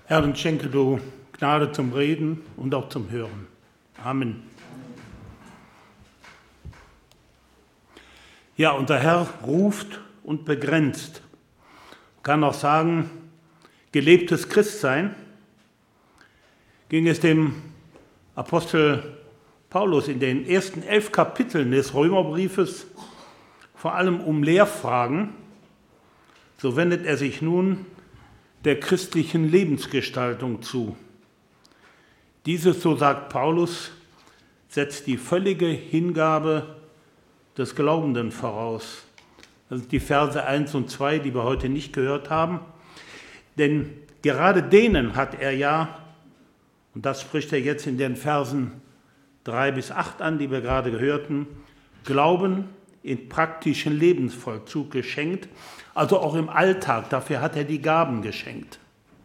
Herr, und schenke du Gnade zum Reden und auch zum Hören. Amen. Ja, unser Herr ruft und begrenzt. Man kann auch sagen, gelebtes Christsein. Ging es dem Apostel Paulus in den ersten 11 Kapiteln des Römerbriefes vor allem um Lehrfragen, so wendet er sich nun der christlichen Lebensgestaltung zu. Dieses, so sagt Paulus, setzt die völlige Hingabe des Glaubenden voraus. Das sind die Verse 1 und 2, die wir heute nicht gehört haben. Denn gerade denen hat er ja, und das spricht er jetzt in den Versen 3 bis 8 an, die wir gerade hörten, Glauben in praktischen Lebensvollzug geschenkt, also auch im Alltag. Dafür hat er die Gaben geschenkt.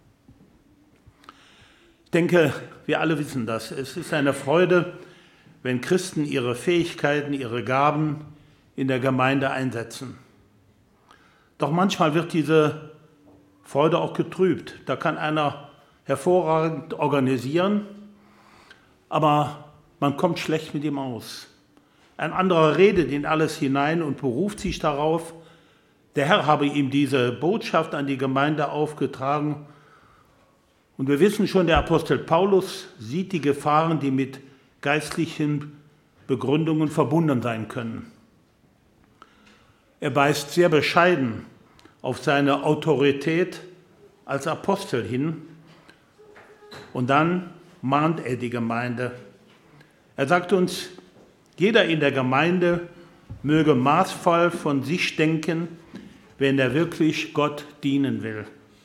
Ich denke, wir alle wissen das. Es ist eine Freude, wenn Christen ihre Fähigkeiten, ihre Gaben in der Gemeinde einsetzen. Doch manchmal wird diese Freude auch getrübt. Da kann einer hervorragend organisieren, aber man kommt schlecht mit ihm aus. Ein anderer redet in alles hinein und beruft sich darauf, der Herr habe ihm diese Botschaft an die Gemeinde aufgetragen. Und wir wissen schon, der Apostel Paulus sieht die Gefahren, die mit geistlichen Begründungen verbunden sein können. Er weist sehr bescheiden auf seine Autorität als Apostel hin und dann mahnt er die Gemeinde. Er sagt uns, jeder in der Gemeinde möge maßvoll von sich denken, wenn er wirklich Gott dienen will.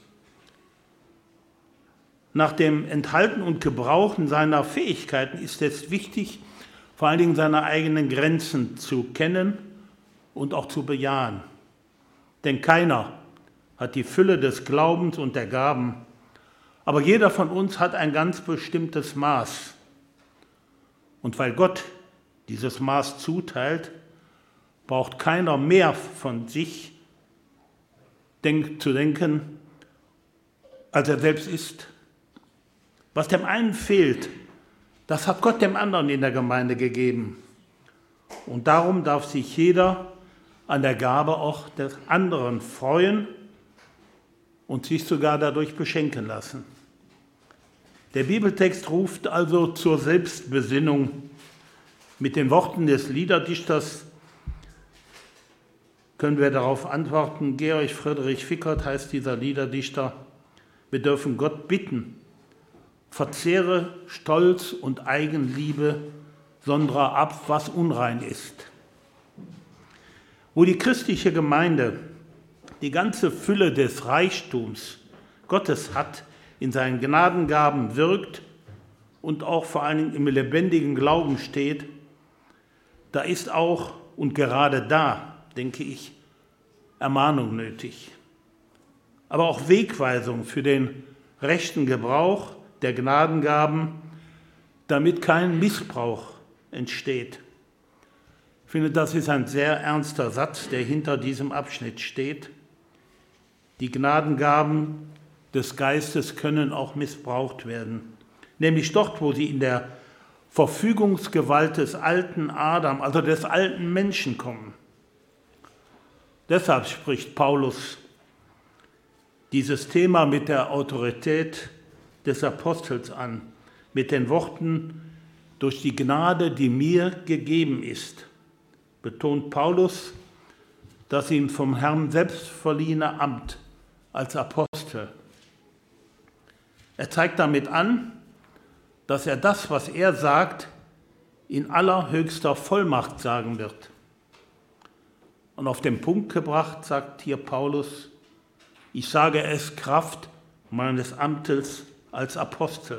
Nach dem Enthalten und Gebrauchen seiner Fähigkeiten ist es wichtig, vor allen Dingen seine eigenen Grenzen zu kennen und auch zu bejahen. Denn keiner hat die Fülle des Glaubens und der Gaben, aber jeder von uns hat ein ganz bestimmtes Maß. Und weil Gott dieses Maß zuteilt, braucht keiner mehr von sich zu denken, als er selbst ist. Was dem einen fehlt, das hat Gott dem anderen in der Gemeinde gegeben. Und darum darf sich jeder an der Gabe auch des anderen freuen und sich sogar dadurch beschenken lassen. Der Bibeltext ruft also zur Selbstbesinnung. Mit den Worten des Liederdichters können wir darauf antworten. Georg Friedrich Vickert heißt dieser Liederdichter. Wir dürfen Gott bitten, verzehre Stolz und Eigenliebe, sondere ab, was unrein ist. Wo die christliche Gemeinde die ganze Fülle des Reichtums Gottes hat, in seinen Gnadengaben wirkt und auch vor allen Dingen im lebendigen Glauben steht, da ist auch und gerade da, denke ich, Ermahnung nötig. Aber auch Wegweisung für den rechten Gebrauch der Gnadengaben, damit kein Missbrauch entsteht. Ich finde, das ist ein sehr ernster Satz, der hinter diesem Abschnitt steht. Die Gnadengaben des Geistes können auch missbraucht werden, nämlich dort, wo sie in der Verfügungsgewalt des alten Adam, also des alten Menschen kommen. Deshalb spricht Paulus dieses Thema mit der Autorität des Apostels an, mit den Worten, durch die Gnade, die mir gegeben ist, betont Paulus das ihm vom Herrn selbst verliehene Amt als Apostel. Er zeigt damit an, dass er das, was er sagt, in allerhöchster Vollmacht sagen wird. Und auf den Punkt gebracht sagt hier Paulus, ich sage es Kraft meines Amtes als Apostel.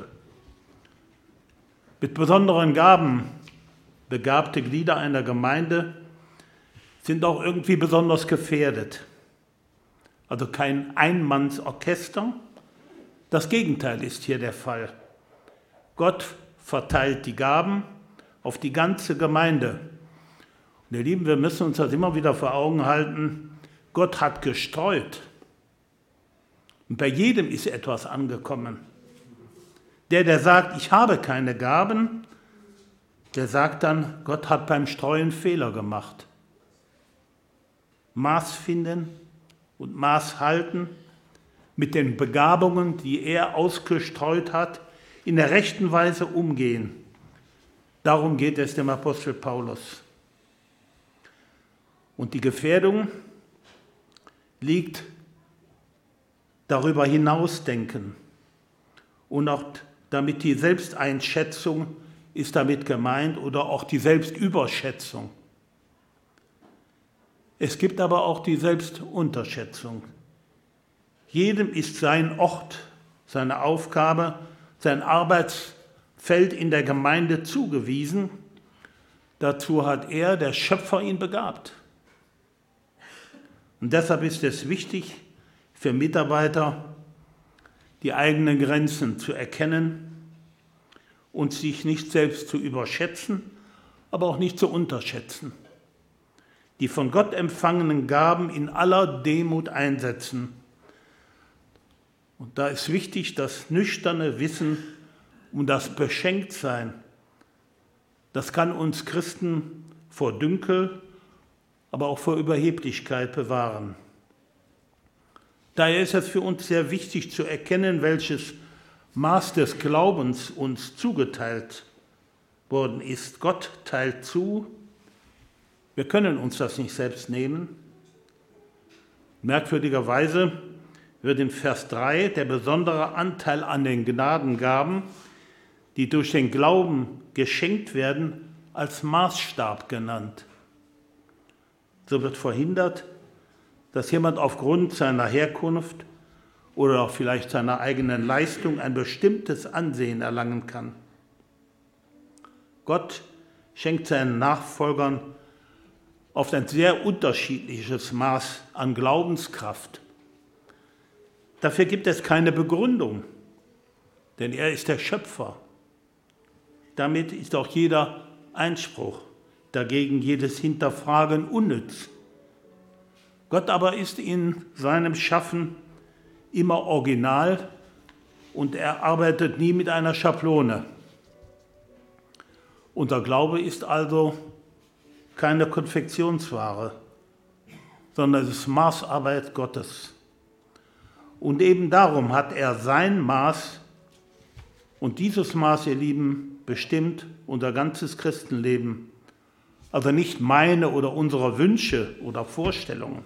Mit besonderen Gaben begabte Glieder einer Gemeinde sind auch irgendwie besonders gefährdet. Also kein Einmannsorchester, das Gegenteil ist hier der Fall. Gott verteilt die Gaben auf die ganze Gemeinde. Und ihr Lieben, wir müssen uns das immer wieder vor Augen halten. Gott hat gestreut. Und bei jedem ist etwas angekommen. Der sagt, ich habe keine Gaben, der sagt dann, Gott hat beim Streuen Fehler gemacht. Maß finden und Maß halten mit den Begabungen, die er ausgestreut hat, in der rechten Weise umgehen. Darum geht es dem Apostel Paulus. Und die Gefährdung liegt darüber hinausdenken. Und auch damit die Selbsteinschätzung ist damit gemeint oder auch die Selbstüberschätzung. Es gibt aber auch die Selbstunterschätzung. Jedem ist sein Ort, seine Aufgabe, sein Arbeitsfeld in der Gemeinde zugewiesen. Dazu hat er, der Schöpfer, ihn begabt. Und deshalb ist es wichtig für Mitarbeiter, die eigenen Grenzen zu erkennen und sich nicht selbst zu überschätzen, aber auch nicht zu unterschätzen. Die von Gott empfangenen Gaben in aller Demut einsetzen. Und da ist wichtig das nüchterne Wissen um das Beschenktsein. Das kann uns Christen vor Dünkel, aber auch vor Überheblichkeit bewahren. Daher ist es für uns sehr wichtig zu erkennen, welches Maß des Glaubens uns zugeteilt worden ist. Gott teilt zu. Wir können uns das nicht selbst nehmen. Merkwürdigerweise wird in Vers 3 der besondere Anteil an den Gnadengaben, die durch den Glauben geschenkt werden, als Maßstab genannt. So wird verhindert, dass jemand aufgrund seiner Herkunft oder auch vielleicht seiner eigenen Leistung ein bestimmtes Ansehen erlangen kann. Gott schenkt seinen Nachfolgern oft ein sehr unterschiedliches Maß an Glaubenskraft. Dafür gibt es keine Begründung, denn er ist der Schöpfer. Damit ist auch jeder Einspruch, dagegen jedes Hinterfragen unnütz. Gott aber ist in seinem Schaffen immer original und er arbeitet nie mit einer Schablone. Unser Glaube ist also keine Konfektionsware, sondern es ist Maßarbeit Gottes. Und eben darum hat er sein Maß und dieses Maß, ihr Lieben, bestimmt unser ganzes Christenleben. Also nicht meine oder unsere Wünsche oder Vorstellungen.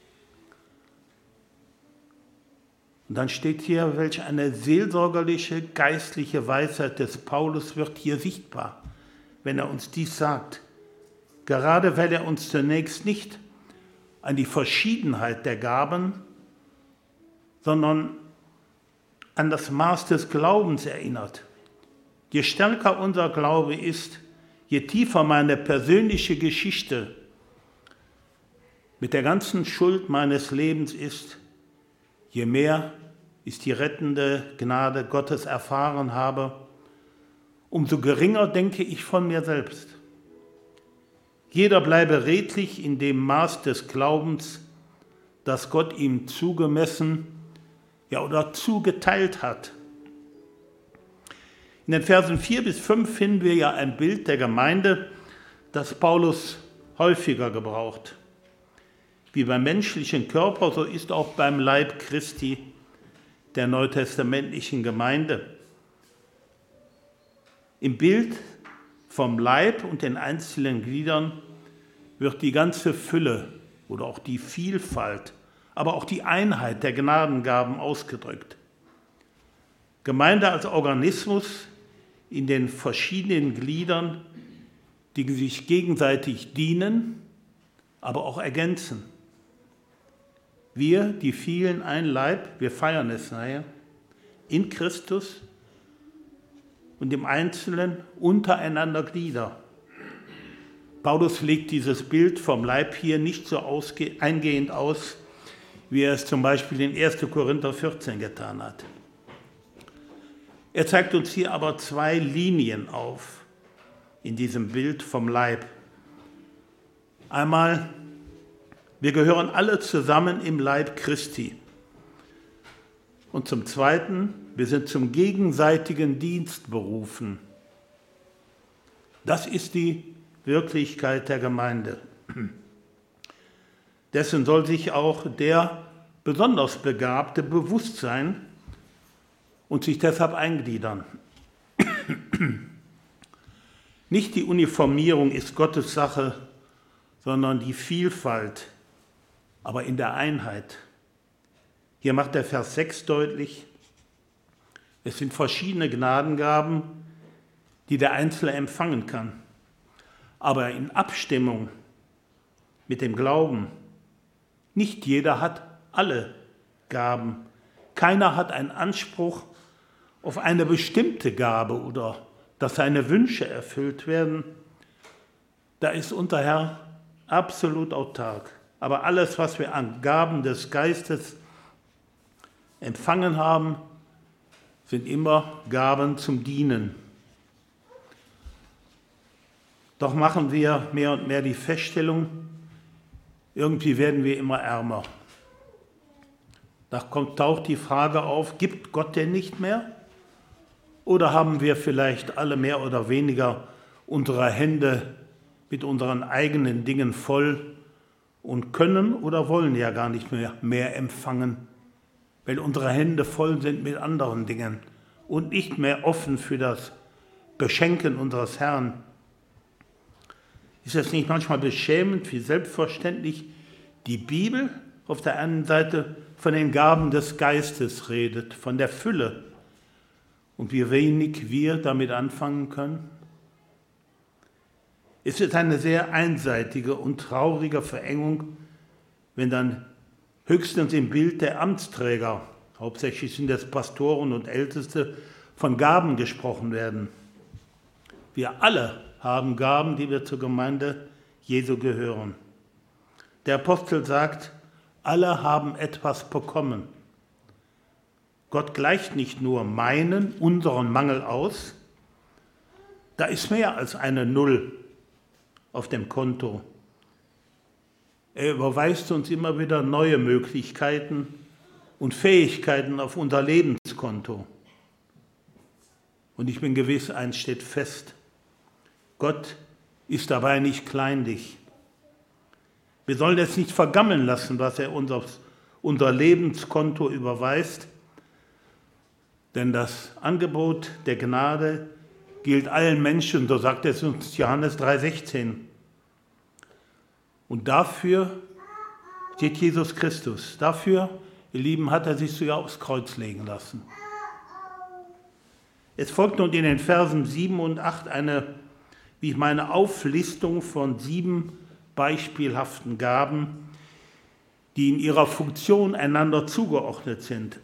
Und dann steht hier, welch eine seelsorgerliche, geistliche Weisheit des Paulus wird hier sichtbar, wenn er uns dies sagt. Gerade weil er uns zunächst nicht an die Verschiedenheit der Gaben, sondern an das Maß des Glaubens erinnert. Je stärker unser Glaube ist, je tiefer meine persönliche Geschichte mit der ganzen Schuld meines Lebens ist, je mehr ich die rettende Gnade Gottes erfahren habe, umso geringer denke ich von mir selbst. Jeder bleibe redlich in dem Maß des Glaubens, das Gott ihm zugemessen, ja oder zugeteilt hat. In den Versen 4 bis 5 finden wir ja ein Bild der Gemeinde, das Paulus häufiger gebraucht. Wie beim menschlichen Körper, so ist auch beim Leib Christi, der neutestamentlichen Gemeinde. Im Bild vom Leib und den einzelnen Gliedern wird die ganze Fülle oder auch die Vielfalt, aber auch die Einheit der Gnadengaben ausgedrückt. Gemeinde als Organismus in den verschiedenen Gliedern, die sich gegenseitig dienen, aber auch ergänzen. Wir, die vielen, ein Leib, wir feiern es nachher, in Christus und im Einzelnen untereinander Glieder. Paulus legt dieses Bild vom Leib hier nicht so eingehend aus, wie er es zum Beispiel in 1. Korinther 14 getan hat. Er zeigt uns hier aber zwei Linien auf in diesem Bild vom Leib. Einmal, wir gehören alle zusammen im Leib Christi. Und zum Zweiten, wir sind zum gegenseitigen Dienst berufen. Das ist die Wirklichkeit der Gemeinde. Dessen soll sich auch der besonders Begabte bewusst sein und sich deshalb eingliedern. Nicht die Uniformierung ist Gottes Sache, sondern die Vielfalt, aber in der Einheit. Hier macht der Vers 6 deutlich, es sind verschiedene Gnadengaben, die der Einzelne empfangen kann, aber in Abstimmung mit dem Glauben. Nicht jeder hat alle Gaben. Keiner hat einen Anspruch auf eine bestimmte Gabe oder dass seine Wünsche erfüllt werden. Da ist unser Herr absolut autark. Aber alles, was wir an Gaben des Geistes empfangen haben, sind immer Gaben zum Dienen. Doch machen wir mehr und mehr die Feststellung, irgendwie werden wir immer ärmer. Da taucht die Frage auf, gibt Gott denn nicht mehr? Oder haben wir vielleicht alle mehr oder weniger unsere Hände mit unseren eigenen Dingen voll und können oder wollen ja gar nicht mehr empfangen, weil unsere Hände voll sind mit anderen Dingen und nicht mehr offen für das Beschenken unseres Herrn. Ist es nicht manchmal beschämend, wie selbstverständlich die Bibel auf der einen Seite von den Gaben des Geistes redet, von der Fülle, und wie wenig wir damit anfangen können? Es ist eine sehr einseitige und traurige Verengung, wenn dann höchstens im Bild der Amtsträger, hauptsächlich sind es Pastoren und Älteste, von Gaben gesprochen werden. Wir alle haben Gaben, die wir zur Gemeinde Jesu gehören. Der Apostel sagt, alle haben etwas bekommen. Gott gleicht nicht nur unseren Mangel aus, da ist mehr als eine Null auf dem Konto. Er überweist uns immer wieder neue Möglichkeiten und Fähigkeiten auf unser Lebenskonto. Und ich bin gewiss, eins steht fest, Gott ist dabei nicht kleinlich. Wir sollen es nicht vergammeln lassen, was er uns auf unser Lebenskonto überweist, denn das Angebot der Gnade gilt allen Menschen, so sagt es uns Johannes 3,16. Und dafür steht Jesus Christus. Dafür, ihr Lieben, hat er sich sogar aufs Kreuz legen lassen. Es folgt nun in den Versen 7 und 8 eine, wie ich meine, Auflistung von 7 beispielhaften Gaben, die in ihrer Funktion einander zugeordnet sind.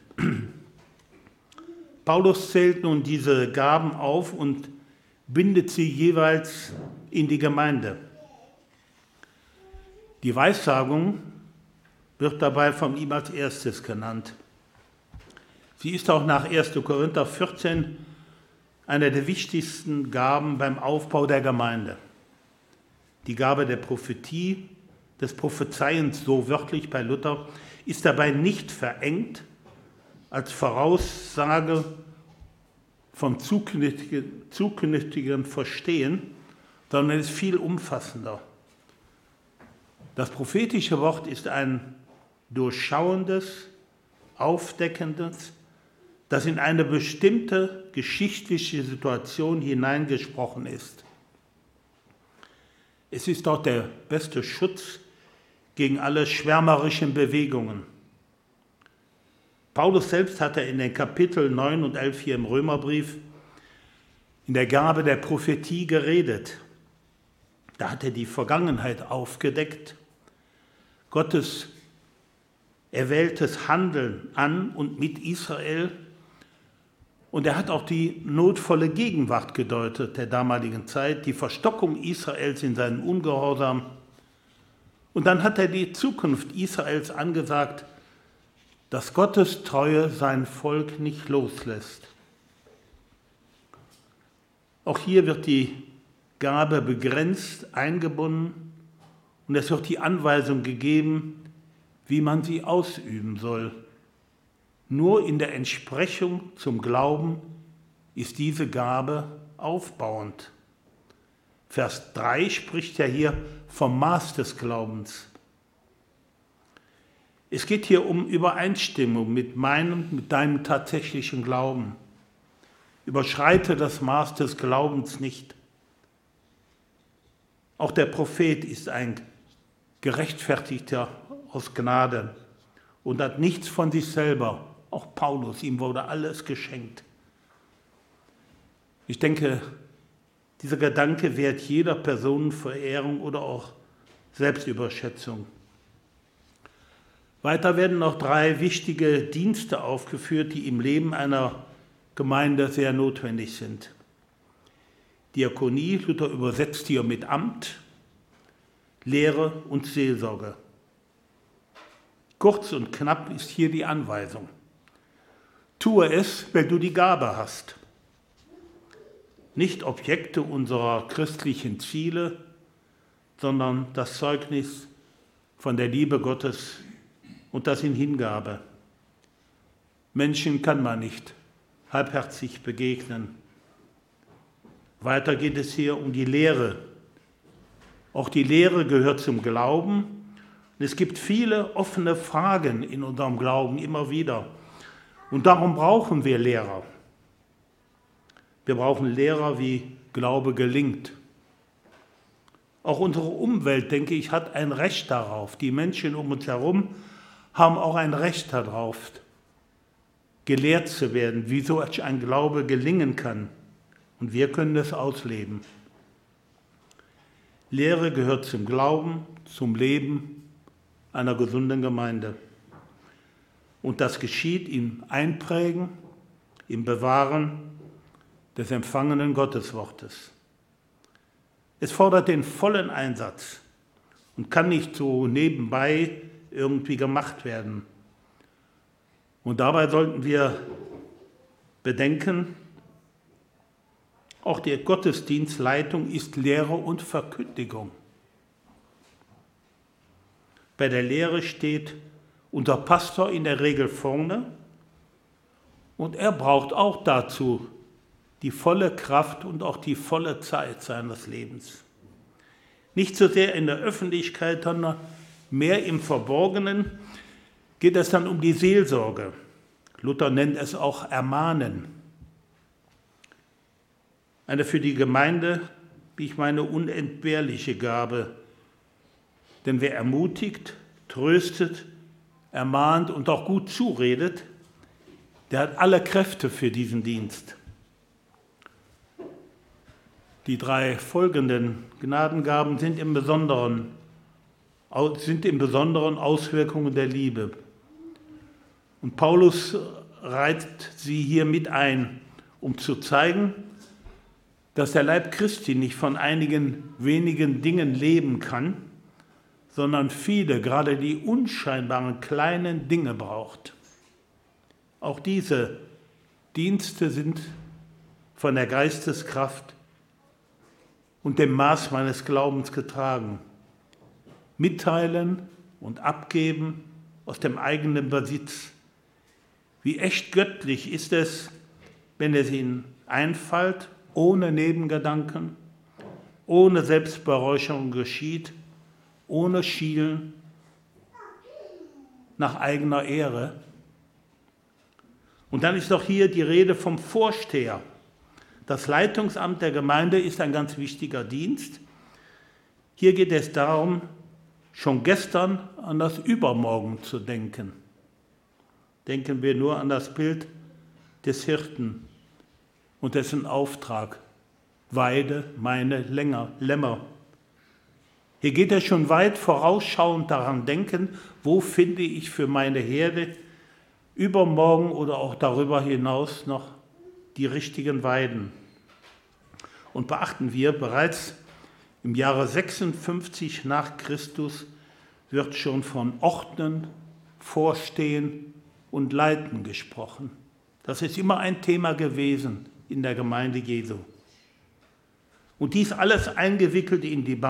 Paulus zählt nun diese Gaben auf und bindet sie jeweils in die Gemeinde. Die Weissagung wird dabei von ihm als erstes genannt. Sie ist auch nach 1. Korinther 14 eine der wichtigsten Gaben beim Aufbau der Gemeinde. Die Gabe der Prophetie, des Prophezeiens, so wörtlich bei Luther, ist dabei nicht verengt als Voraussage vom zukünftigen Verstehen, sondern ist viel umfassender. Das prophetische Wort ist ein durchschauendes, aufdeckendes, das in eine bestimmte geschichtliche Situation hineingesprochen ist. Es ist auch der beste Schutz gegen alle schwärmerischen Bewegungen. Paulus selbst hatte in den Kapiteln 9 und 11 hier im Römerbrief in der Gabe der Prophetie geredet. Da hat er die Vergangenheit aufgedeckt, Gottes erwähltes Handeln an und mit Israel, und er hat auch die notvolle Gegenwart gedeutet der damaligen Zeit, die Verstockung Israels in seinem Ungehorsam. Und dann hat er die Zukunft Israels angesagt, dass Gottes Treue sein Volk nicht loslässt. Auch hier wird die Gabe begrenzt eingebunden und es wird die Anweisung gegeben, wie man sie ausüben soll. Nur in der Entsprechung zum Glauben ist diese Gabe aufbauend. Vers 3 spricht ja hier vom Maß des Glaubens. Es geht hier um Übereinstimmung mit deinem tatsächlichen Glauben. Überschreite das Maß des Glaubens nicht. Auch der Prophet ist ein Gerechtfertigter aus Gnade und hat nichts von sich selber. Auch Paulus, ihm wurde alles geschenkt. Ich denke, dieser Gedanke wehrt jeder Personenverehrung oder auch Selbstüberschätzung. Weiter werden noch 3 wichtige Dienste aufgeführt, die im Leben einer Gemeinde sehr notwendig sind. Diakonie, Luther übersetzt hier mit Amt, Lehre und Seelsorge. Kurz und knapp ist hier die Anweisung. Tue es, wenn du die Gabe hast. Nicht Objekte unserer christlichen Ziele, sondern das Zeugnis von der Liebe Gottes und das in Hingabe. Menschen kann man nicht halbherzig begegnen. Weiter geht es hier um die Lehre. Auch die Lehre gehört zum Glauben. Und es gibt viele offene Fragen in unserem Glauben immer wieder. Und darum brauchen wir Lehrer. Wir brauchen Lehrer, wie Glaube gelingt. Auch unsere Umwelt, denke ich, hat ein Recht darauf. Die Menschen um uns herum haben auch ein Recht darauf, gelehrt zu werden, wie so ein Glaube gelingen kann. Und wir können es ausleben. Lehre gehört zum Glauben, zum Leben einer gesunden Gemeinde. Und das geschieht im Einprägen, im Bewahren des empfangenen Gotteswortes. Es fordert den vollen Einsatz und kann nicht so nebenbei irgendwie gemacht werden. Und dabei sollten wir bedenken, auch die Gottesdienstleitung ist Lehre und Verkündigung. Bei der Lehre steht unser Pastor in der Regel vorne und er braucht auch dazu die volle Kraft und auch die volle Zeit seines Lebens. Nicht so sehr in der Öffentlichkeit, sondern mehr im Verborgenen geht es dann um die Seelsorge. Luther nennt es auch Ermahnen. Eine für die Gemeinde, wie ich meine, unentbehrliche Gabe. Denn wer ermutigt, tröstet, ermahnt und auch gut zuredet, der hat alle Kräfte für diesen Dienst. Die 3 folgenden Gnadengaben sind im Besonderen Auswirkungen der Liebe. Und Paulus reiht sie hier mit ein, um zu zeigen, dass der Leib Christi nicht von einigen wenigen Dingen leben kann, sondern viele, gerade die unscheinbaren kleinen Dinge braucht. Auch diese Dienste sind von der Geisteskraft und dem Maß meines Glaubens getragen. Mitteilen und abgeben aus dem eigenen Besitz. Wie echt göttlich ist es, wenn es in Einfalt, ohne Nebengedanken, ohne Selbstberäucherung geschieht, ohne Schielen nach eigener Ehre. Und dann ist doch hier die Rede vom Vorsteher. Das Leitungsamt der Gemeinde ist ein ganz wichtiger Dienst. Hier geht es darum, schon gestern an das Übermorgen zu denken. Denken wir nur an das Bild des Hirten und dessen Auftrag: Weide meine Lämmer. Hier geht es schon weit vorausschauend daran denken, wo finde ich für meine Herde übermorgen oder auch darüber hinaus noch die richtigen Weiden. Und beachten wir, bereits im Jahre 56 nach Christus wird schon von Ordnen, Vorstehen und Leiten gesprochen. Das ist immer ein Thema gewesen in der Gemeinde Jesu. Und dies alles eingewickelt in die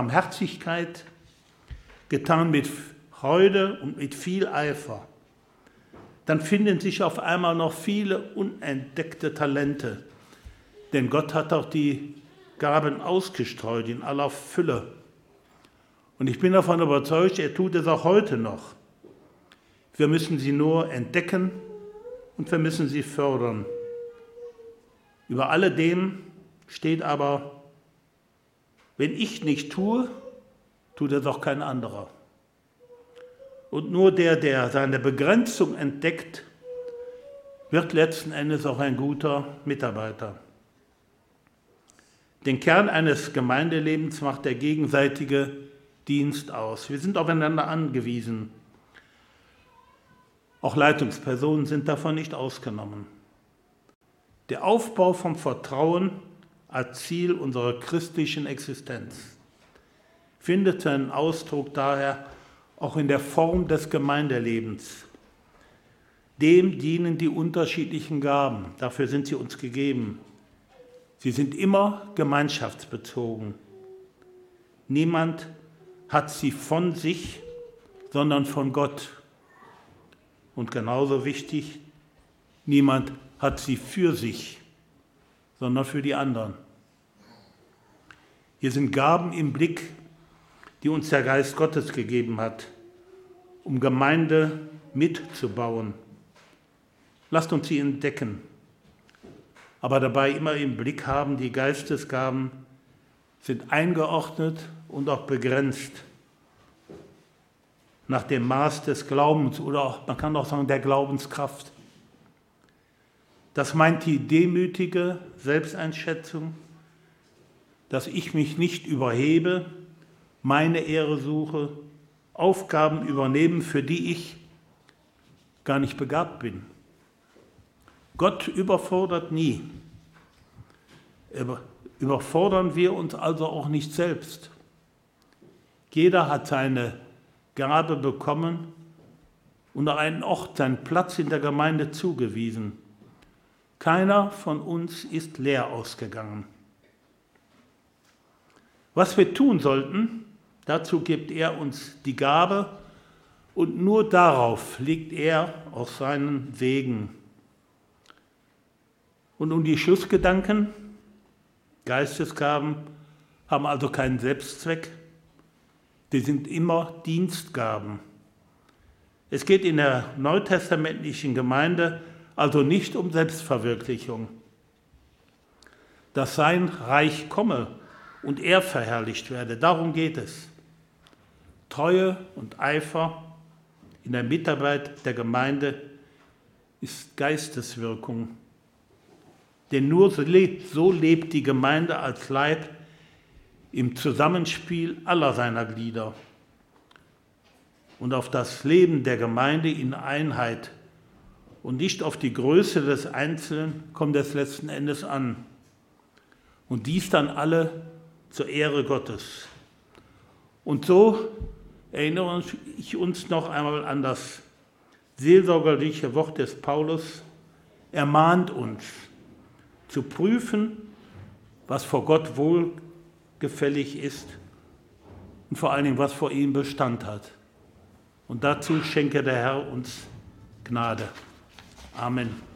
Barmherzigkeit, getan mit Freude und mit viel Eifer. dann finden sich auf einmal noch viele unentdeckte Talente. Denn Gott hat auch die Gaben ausgestreut in aller Fülle. Und ich bin davon überzeugt, er tut es auch heute noch. Wir müssen sie nur entdecken und wir müssen sie fördern. Über alledem steht aber, wenn ich nicht tue, tut es auch kein anderer. Und nur der seine Begrenzung entdeckt, wird letzten Endes auch ein guter Mitarbeiter. Den Kern eines Gemeindelebens macht der gegenseitige Dienst aus. Wir sind aufeinander angewiesen. Auch Leitungspersonen sind davon nicht ausgenommen. Der Aufbau vom Vertrauen als Ziel unserer christlichen Existenz findet seinen Ausdruck daher auch in der Form des Gemeindelebens. Dem dienen die unterschiedlichen Gaben, dafür sind sie uns gegeben. Sie sind immer gemeinschaftsbezogen. Niemand hat sie von sich, sondern von Gott. Und genauso wichtig, niemand hat sie für sich, sondern für die anderen. Hier sind Gaben im Blick, die uns der Geist Gottes gegeben hat, um Gemeinde mitzubauen. Lasst uns sie entdecken, aber dabei immer im Blick haben, die Geistesgaben sind eingeordnet und auch begrenzt nach dem Maß des Glaubens oder auch, man kann auch sagen, der Glaubenskraft. Das meint die demütige Selbsteinschätzung, dass ich mich nicht überhebe, meine Ehre suche, Aufgaben übernehmen, für die ich gar nicht begabt bin. Gott überfordert nie. Überfordern wir uns also auch nicht selbst. Jeder hat seine Gabe bekommen und einen Ort, seinen Platz in der Gemeinde zugewiesen. Keiner von uns ist leer ausgegangen. Was wir tun sollten, dazu gibt er uns die Gabe und nur darauf legt er auch seinen Segen. Und um die Schlussgedanken, Geistesgaben haben also keinen Selbstzweck, die sind immer Dienstgaben. Es geht in der neutestamentlichen Gemeinde also nicht um Selbstverwirklichung. Dass sein Reich komme und er verherrlicht werde, darum geht es. Treue und Eifer in der Mitarbeit der Gemeinde ist Geisteswirkung. Denn nur so lebt die Gemeinde als Leib im Zusammenspiel aller seiner Glieder. Und auf das Leben der Gemeinde in Einheit und nicht auf die Größe des Einzelnen kommt es letzten Endes an. Und dies dann alle zur Ehre Gottes. Und so erinnere ich uns noch einmal an das seelsorgerliche Wort des Paulus. Er mahnt uns, zu prüfen, was vor Gott wohlgefällig ist und vor allen Dingen, was vor ihm Bestand hat. Und dazu schenke der Herr uns Gnade. Amen.